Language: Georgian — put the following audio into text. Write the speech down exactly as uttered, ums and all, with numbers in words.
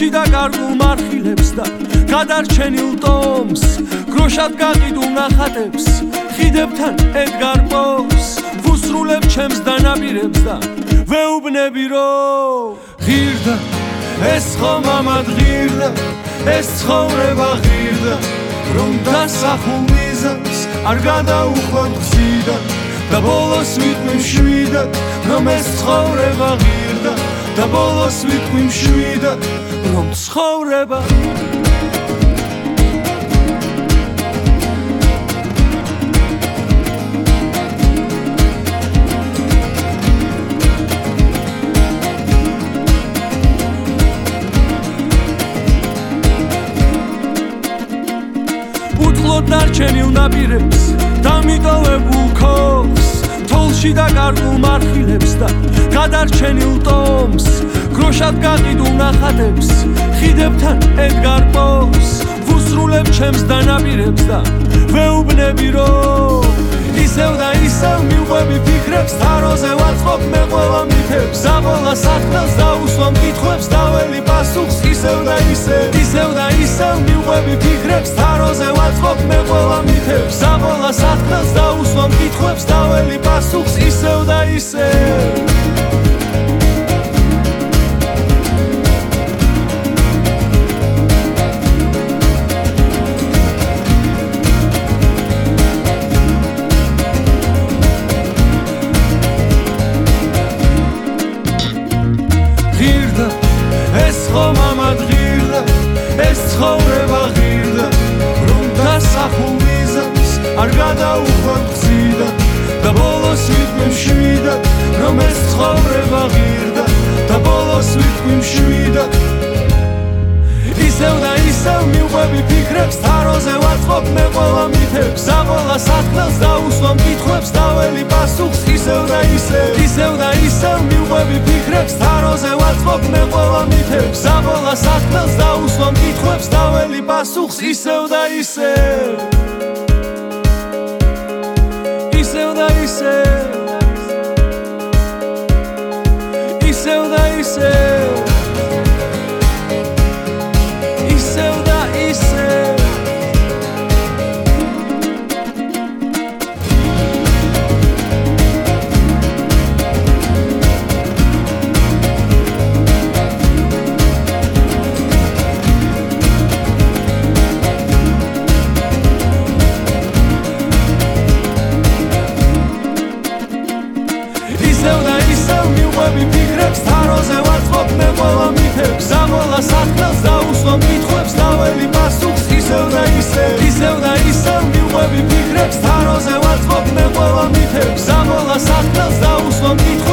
თოლში და კარგულ მარხილებს და გადარჩენილ ტომს გროშად გაყიდულ ნახატებს ხიდებთან ედგარ პოს ვუსრულებ ჩემს დანაპირებს და ვეუბნები რომ ღირდა ეს ხომ ამად ღირდა ეს ცხოვრება ღირდა რომ დასახულ მიზანს არ გადაუხვევ გზიდან და ბოლოს ვიტყვი მშვიდად რომ ეს ცხოვრება ღირდა და ბოლოს ვიტყვი მშვიდად რომ ცხოვრება უწყლოდ დარჩენილ ნაპირებს დამიტოვებულ ქოხს თოლში და კარგულ მარხილებს და გადარჩენილ ტომს გროშად გაყიდულ ნახატებს ხიდებთან ედგარ პოს ვუსრულებ ჩემს დანაპირებს და ვეუბნები რომ ისევ და ისევ მივყვები ფიქრებს თაროზე ვაწყობ მე ყველა მითებს ზაბოლა საქმელს დაუსვამ კითხვებს დაველი პასუხს ისევ და ისევ ისევ და ისევ მივყვები ფიქრებს თაროზე ვაწყობ მე ყველა მითებს ზაბოლა საქმელს დაუსვამ კითხვებს დაველი პასუხს ისევ და ისევ ეს ხომ ამად ღირდა ეს ცხოვრება ღირდა რომ დასახულ მიზანს არ გადაუხვევ გზიდან და ბოლოს ვიტყვი მშვიდად რომ ეს ცხოვრება ღირდა და ბოლოს ვიტყვი მშვიდად ისევ და ისევ მივყვები ფიქრებს თაროზე ვაწყობ მე ყველა მითებს ზაბოლა საქმელს დაუსვამ კითხვებს დაველი პასუხს ისევ და ისევ ისევ და ისევ მივყვები ფიქრებს თაროზე ვაწყობ მე ყველა მითებს ზაბოლა საქმელს დაუსვამ კითხვებს დაველი პასუხს ისევ და ისევ ისევ და ისევ ისევ და ისევ ისევ და ისევ ისევ და ისევ მივყვები ფიქრებს თაროზე ვაწყობ მე ყველა მითებს ზაბოლა საქმელს დაუსვამ კითხვებს დაველი პასუხს ისევ და ისევ ისევ და ისევ მივყვები ფიქრებს თაროზე ვაწყობ მე ყველა მითებს ზაბოლა საქმელს დაუსვამ კითხვებს